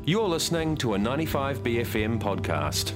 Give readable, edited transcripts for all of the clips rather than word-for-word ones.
You're listening to a 95BFM podcast.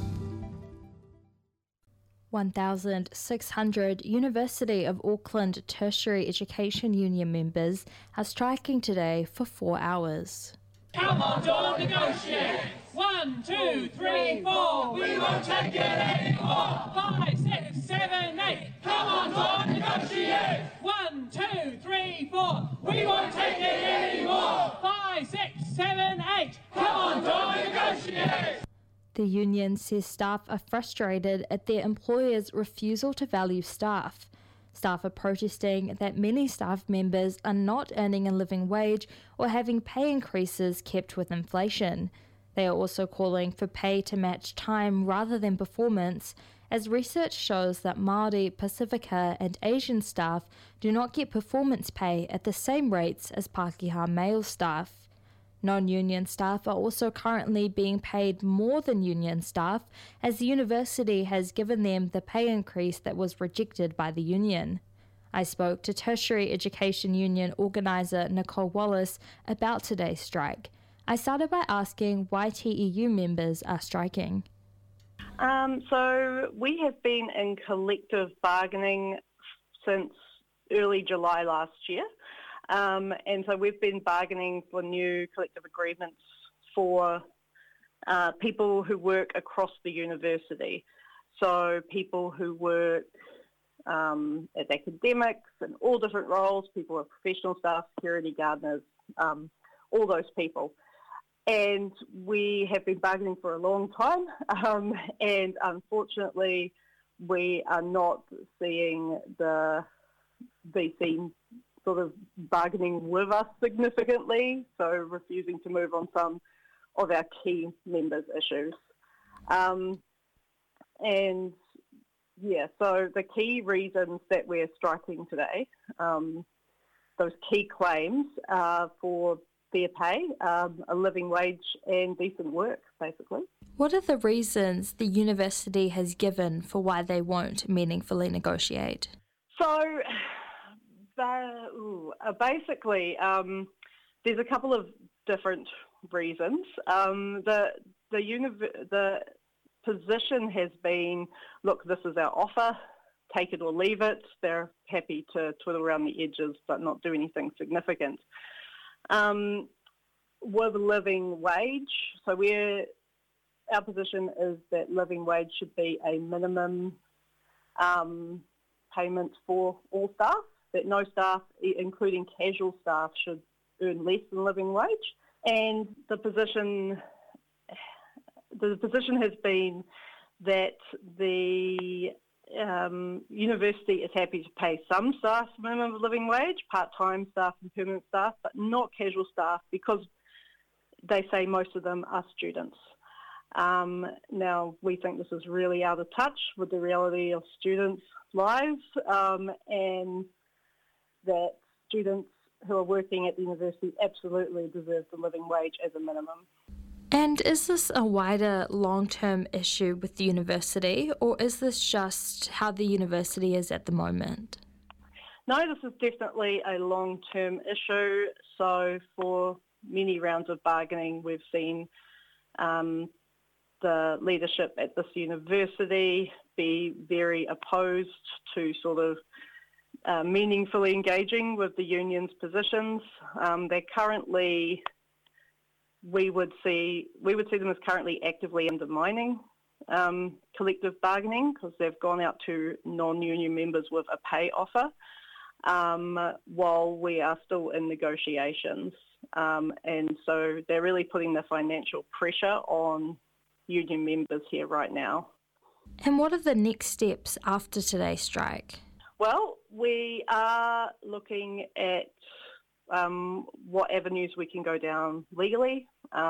1,600 University of Auckland Tertiary Education Union members are striking today for 4 hours. Come on, don't negotiate. 1, 2, 3, 4. We won't take it anymore. 5, 6, 7, 8. Come on, don't negotiate. 1, 2, 3, 4. We won't take it anymore. 5, 6, 7, 8. Come on, don't negotiate. The union says staff are frustrated at their employer's refusal to value staff. Staff are protesting that many staff members are not earning a living wage or having pay increases kept with inflation. They are also calling for pay to match time rather than performance, as research shows that Māori, Pacifica and Asian staff do not get performance pay at the same rates as Pākehā male staff. Non-union staff are also currently being paid more than union staff, as the university has given them the pay increase that was rejected by the union. I spoke to Tertiary Education Union organiser Nicole Wallace about today's strike. I started by asking why TEU members are striking. So we have been in collective bargaining since early July last year. And so we've been bargaining for new collective agreements for people who work across the university. So people who work as academics in all different roles, people who are professional staff, security gardeners, all those people. And we have been bargaining for a long time, and unfortunately we are not seeing the VC sort of bargaining with us significantly, so refusing to move on some of our key members' issues. So the key reasons that we're striking today, those key claims are for fair pay, a living wage and decent work, basically. What are the reasons the university has given for why they won't meaningfully negotiate? So basically, there's a couple of different reasons. The position has been, look, this is our offer, take it or leave it. They're happy to twiddle around the edges but not do anything significant. With a living wage, so our position is that living wage should be a minimum payment for all staff, that no staff, including casual staff, should earn less than living wage. And the position has been that the university is happy to pay some staff minimum living wage, part-time staff and permanent staff, but not casual staff, because they say most of them are students. Now, we think this is really out of touch with the reality of students' lives, and that students who are working at the university absolutely deserve the living wage as a minimum. And is this a wider long-term issue with the university, or is this just how the university is at the moment? No, this is definitely a long-term issue. So for many rounds of bargaining, we've seen the leadership at this university be very opposed to sort of meaningfully engaging with the union's positions. They're currently, we would see them as currently actively undermining collective bargaining, because they've gone out to non-union members with a pay offer while we are still in negotiations. And so they're really putting the financial pressure on union members here right now. And what are the next steps after today's strike? Well, we are looking at what avenues we can go down legally.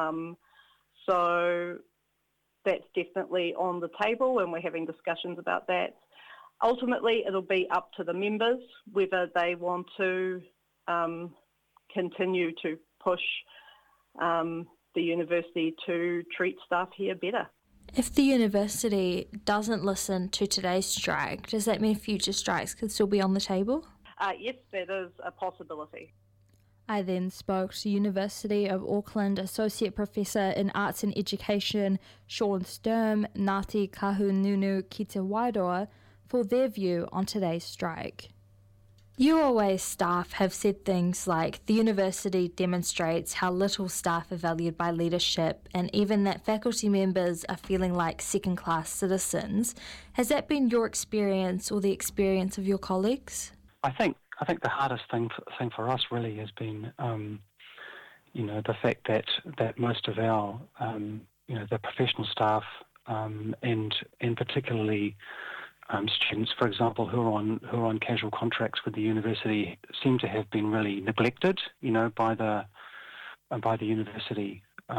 So that's definitely on the table, and we're having discussions about that. Ultimately, it'll be up to the members whether they want to continue to push the university to treat staff here better. If the university doesn't listen to today's strike, does that mean future strikes could still be on the table? Yes, that is a possibility. I then spoke to University of Auckland Associate Professor in Arts and Education Sean Sturm, Ngāti Kahungunu ki te Wairoa, for their view on today's strike. UOA staff have said things like the university demonstrates how little staff are valued by leadership, and even that faculty members are feeling like second-class citizens. Has that been your experience or the experience of your colleagues? I think the hardest thing for us really has been, the fact that most of our, the professional staff and particularly students, for example, who are on casual contracts with the university, seem to have been really neglected, by the university.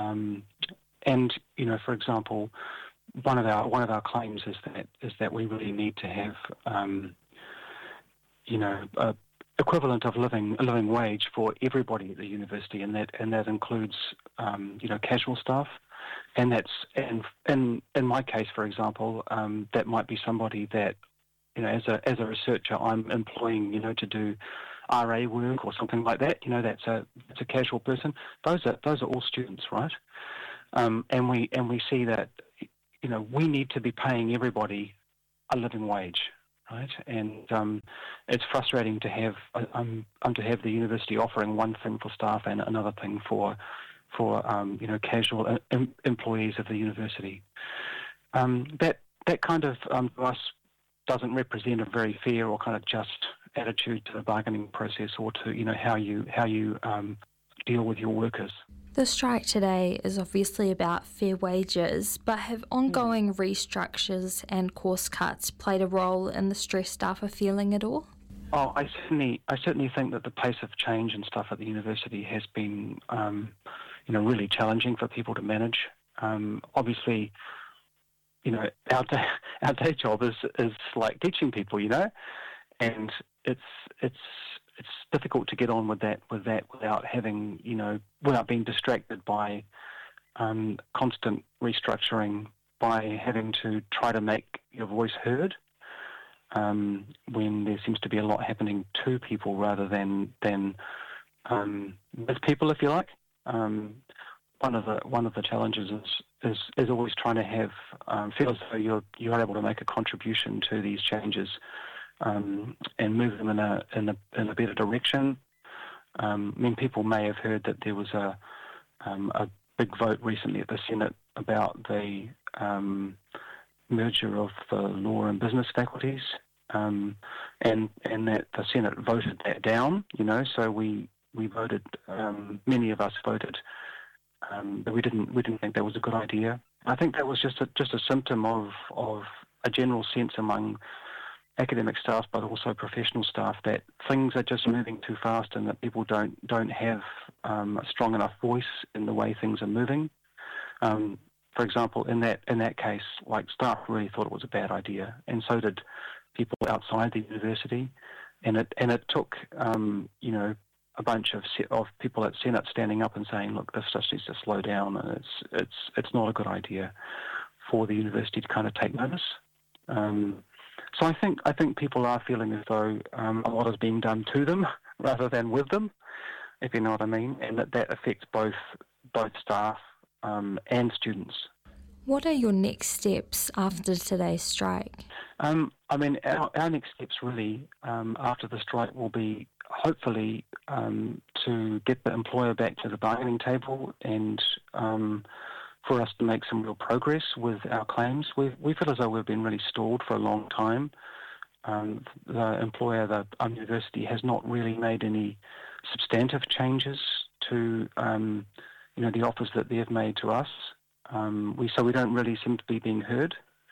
For example, one of our claims is that we really need to have, a equivalent of a living wage for everybody at the university, and that includes, casual staff. And in my case, for example, that might be somebody that, as a researcher, I'm employing, to do RA work or something like that. That's a casual person. Those are all students, right? And we see that, we need to be paying everybody a living wage, right? And it's frustrating to have the university offering one thing for staff and another thing for casual employees of the university. That kind of to us doesn't represent a very fair or kind of just attitude to the bargaining process, or to how you deal with your workers. The strike today is obviously about fair wages, but have ongoing restructures and course cuts played a role in the stress staff are feeling at all? Oh, I certainly think that the pace of change and stuff at the university has been really challenging for people to manage. Obviously, our day job is like teaching people, and it's difficult to get on with that without having, without being distracted by constant restructuring, by having to try to make your voice heard when there seems to be a lot happening to people rather than with people, if you like. One of the challenges is always trying to have feel as though you're able to make a contribution to these changes and move them in a better direction. People may have heard that there was a big vote recently at the Senate about the merger of the law and business faculties, and that the Senate voted that down. So we voted. Many of us voted that we didn't think that was a good idea. I think that was just a symptom of a general sense among academic staff, but also professional staff, that things are just moving too fast, and that people don't have a strong enough voice in the way things are moving. For example, in that case, like, staff really thought it was a bad idea, and so did people outside the university. And it took a bunch of people at Senate standing up and saying, look, this just needs to slow down, and it's not a good idea for the university to kind of take notice. So I think people are feeling as though a lot is being done to them rather than with them, if you know what I mean, and that affects both staff and students. What are your next steps after today's strike? Our next steps really after the strike will be hopefully to get the employer back to the bargaining table and for us to make some real progress with our claims. We feel as though we've been really stalled for a long time. The employer, the university, has not really made any substantive changes to the offers that they have made to us. So we don't really seem to be being heard.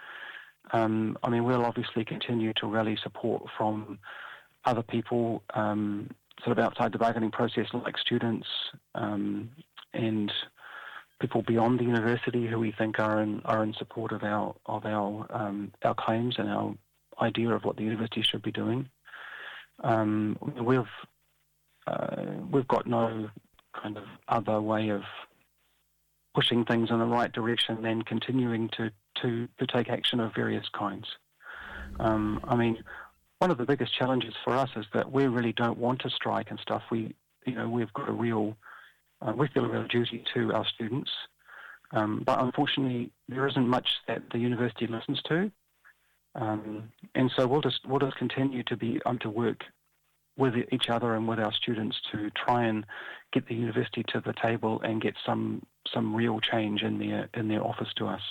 We'll obviously continue to rally support from other people sort of outside the bargaining process, like students and people beyond the university who we think are in support of our claims and our idea of what the university should be doing. We've got no kind of other way of pushing things in the right direction than continuing to take action of various kinds. One of the biggest challenges for us is that we really don't want to strike and stuff. we've got we feel a real duty to our students. But unfortunately, there isn't much that the university listens to. And so we'll just continue to work with each other and with our students to try and get the university to the table and get some real change in their offers to us.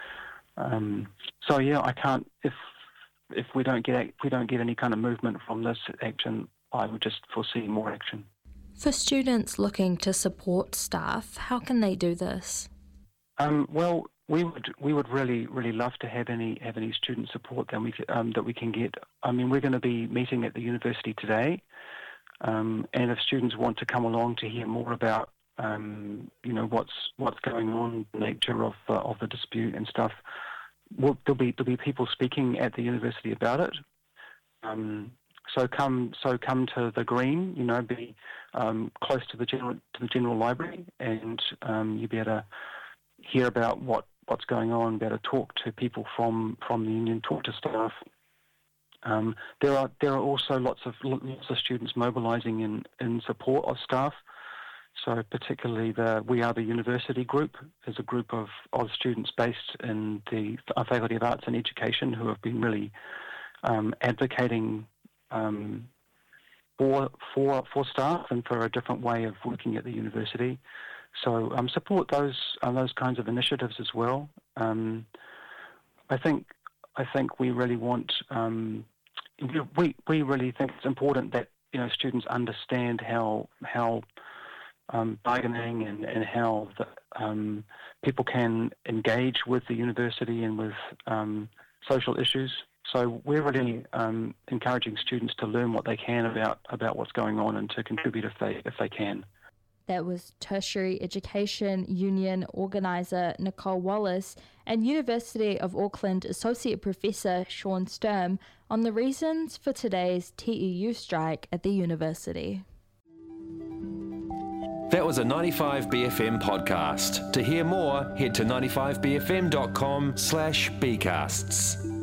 So yeah, I can't. If we don't get any kind of movement from this action, I would just foresee more action. For students looking to support staff, how can they do this? Well, we would really love to have any student support that we can get. I mean, we're going to be meeting at the university today, and if students want to come along to hear more about what's going on, the nature of the dispute and stuff, there'll be people speaking at the university about it. So come to the Green, be close to the general library, and you'll be able to hear about what's going on, be able to talk to people from the union, talk to staff. There are also lots of students mobilising in support of staff. So particularly the We Are the University group is a group of students based in the Faculty of Arts and Education who have been really advocating for staff and for a different way of working at the university. So support those kinds of initiatives as well. I think we really want we really think it's important that students understand how bargaining and how people can engage with the university and with social issues. So we're really encouraging students to learn what they can about what's going on and to contribute if they can. That was Tertiary Education Union organiser Nicole Wallace and University of Auckland Associate Professor Sean Sturm on the reasons for today's TEU strike at the university. That was a 95BFM podcast. To hear more, head to 95bfm.com/bcasts.